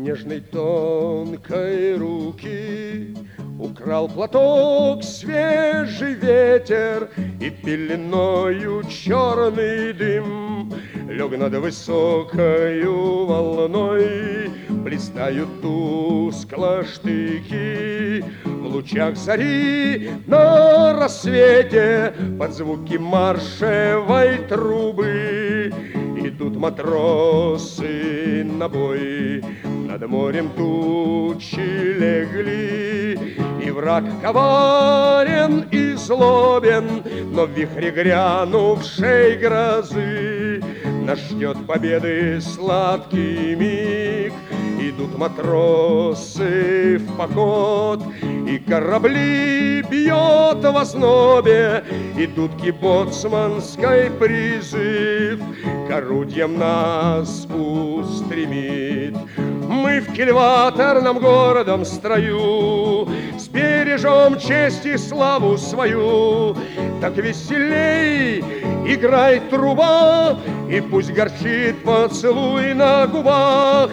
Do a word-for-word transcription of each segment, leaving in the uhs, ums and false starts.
нежной тонкой руки украл платок свежий ветер, и пеленою черный дым лег над высокою волной. Блистают тускло штыки в лучах зари на рассвете, под звуки маршевой трубы идут матросы на бой. Над морем тучи легли, и враг коварен и злобен, но в вихре грянувшей грозы нас ждет победы сладкий миг. Идут матросы в поход, и корабли бьет в ознобе, идут боцманский призыв, к орудиям нас устремит. Мы в кильваторном городом строю сбережем честь и славу свою. Так веселей играй труба, и пусть горчит поцелуй на губах.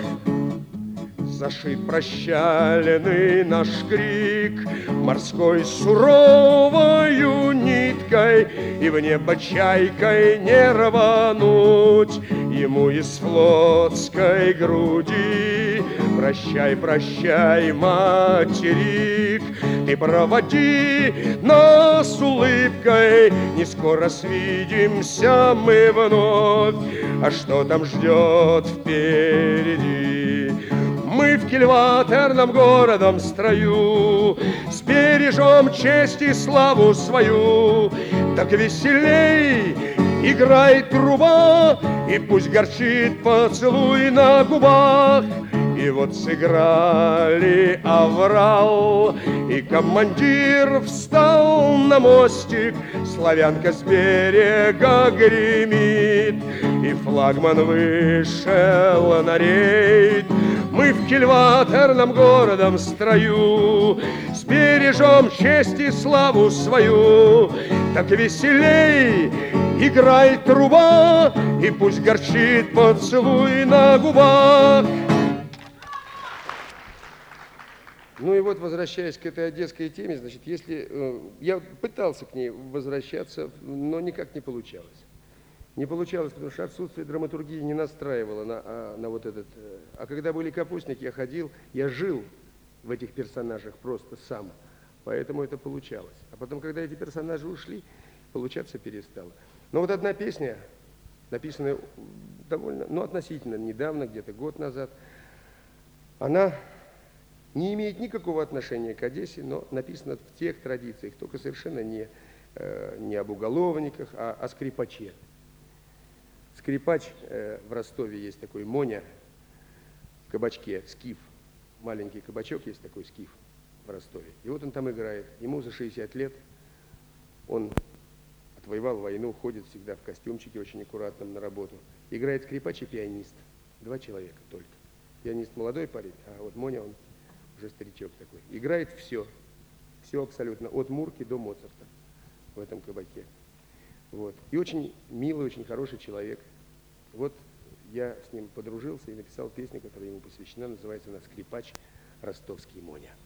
Зашит прощальный наш крик морской суровою ниткой, и в небо чайкой не рвануть ему из флотской груди. Прощай, прощай, материк, ты проводи нас улыбкой, не скоро свидимся мы вновь, а что там ждет впереди? Мы в кильваторном городом строю сбережем честь и славу свою. Так веселей играй труба, и пусть горчит поцелуй на губах. И вот сыграли аврал, и командир встал на мостик, славянка с берега гремит, и флагман вышел на рейд. Мы в кильваторном городом строю сбережем честь и славу свою. Так веселей играй труба, и пусть горчит поцелуй на губах. Ну и вот, возвращаясь к этой одесской теме, значит, если э, я пытался к ней возвращаться, но никак не получалось. Не получалось, потому что отсутствие драматургии не настраивало на, а, на вот этот... А когда были капустники, я ходил, я жил в этих персонажах просто сам, поэтому это получалось. А потом, когда эти персонажи ушли, получаться перестало. Но вот одна песня, написанная довольно, ну, относительно недавно, где-то год назад, она не имеет никакого отношения к Одессе, но написана в тех традициях, только совершенно не, э, не об уголовниках, а о скрипаче. Скрипач э, в Ростове есть такой Моня в кабачке, скиф. Маленький кабачок есть такой, скиф в Ростове. И вот он там играет. Ему за шестьдесят лет, он отвоевал войну, ходит всегда в костюмчике очень аккуратном на работу. Играет скрипач и пианист. Два человека только. Пианист молодой парень, а вот Моня, он уже старичок такой. Играет все, все абсолютно, от Мурки до Моцарта в этом кабаке. Вот. И очень милый, очень хороший человек. Вот я с ним подружился и написал песню, которая ему посвящена, называется она «Скрипач ростовский Моня».